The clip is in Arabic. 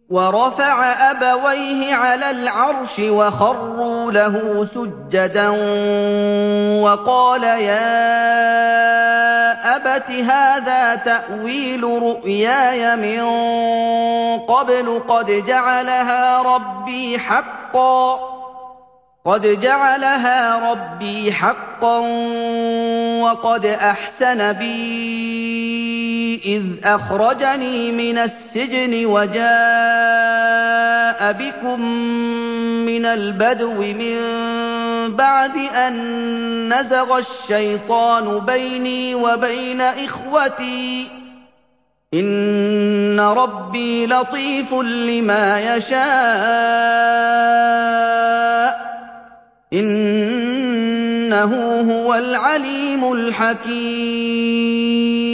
وَرَفَعَ أَبَوَيْهِ عَلَى الْعَرْشِ وَخَرُّوا لَهُ سُجَّدًا وَقَالَ يَا أَبَتِ هَٰذَا تَأْوِيلُ رُؤْيَايَ مِن قَبْلُ قَدْ جَعَلَهَا رَبِّي حَقًّا وَقَدْ أَحْسَنَ بِي إِذْ أَخْرَجَنِي مِنَ السِّجْنِ وَجَاءَ بِكُم مِّنَ الْبَدْوِ مِن بَعْدِ أَن نَّزَغَ الشَّيْطَانُ بَيْنِي وَبَيْنَ إِخْوَتِي ۚ إِنَّ رَبِّي لَطِيفٌ لِّمَا يَشَاءُ ۚ إِنَّهُ هُوَ الْعَلِيمُ الْحَكِيمُ